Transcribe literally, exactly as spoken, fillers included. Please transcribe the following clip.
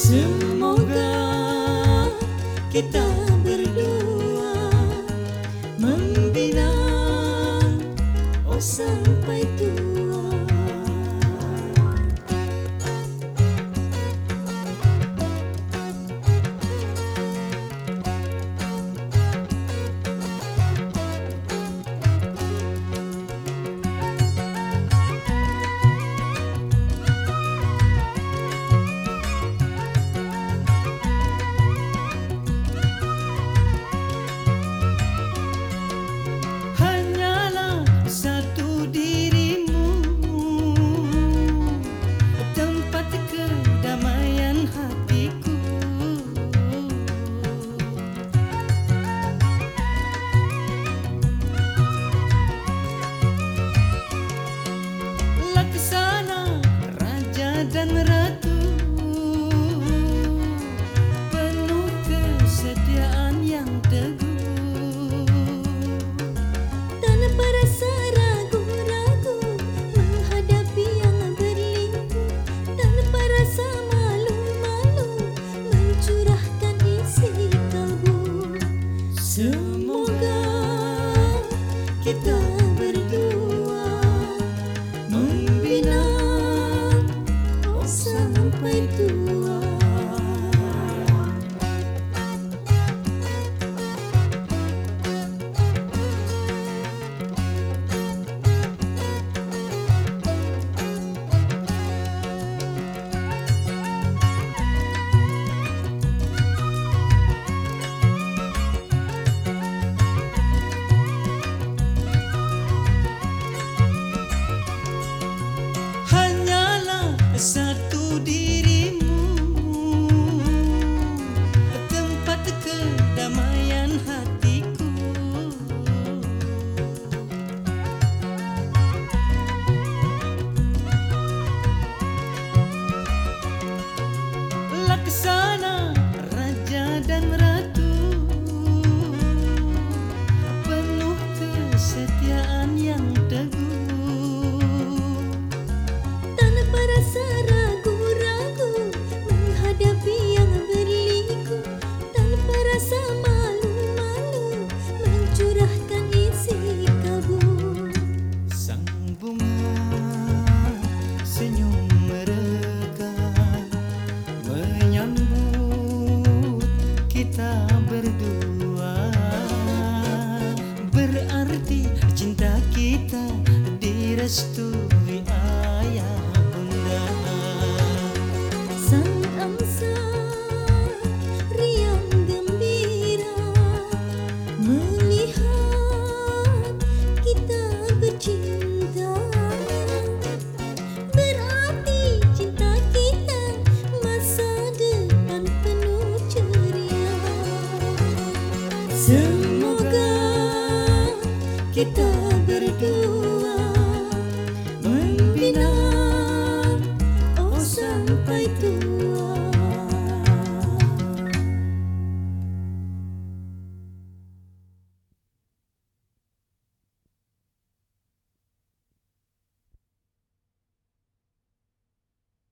Semoga kita berdua membina oh sampai tua. Dan ratu penuh kesetiaan yang teguh, tanpa rasa ragu-ragu menghadapi yang berliku, tanpa rasa malu-malu mencurahkan isi kalbu. Semoga kita berdua membina sampai tua. Satu dirimu, tempat kedamaian hatiku. Laksana raja dan ratu, penuh kesetiaan yang teguh, tanpa rasa ragu-ragu menghadapi yang berliku, tanpa rasa malu-malu mencurahkan isi kalbu. Sang bunga senyum mereka menyambut kita berdua, berarti cinta kita direstui ayah bunda. Sang angsa riang gembira melihat kita bercinta, berarti cinta kita masa depan penuh ceria. Semoga kita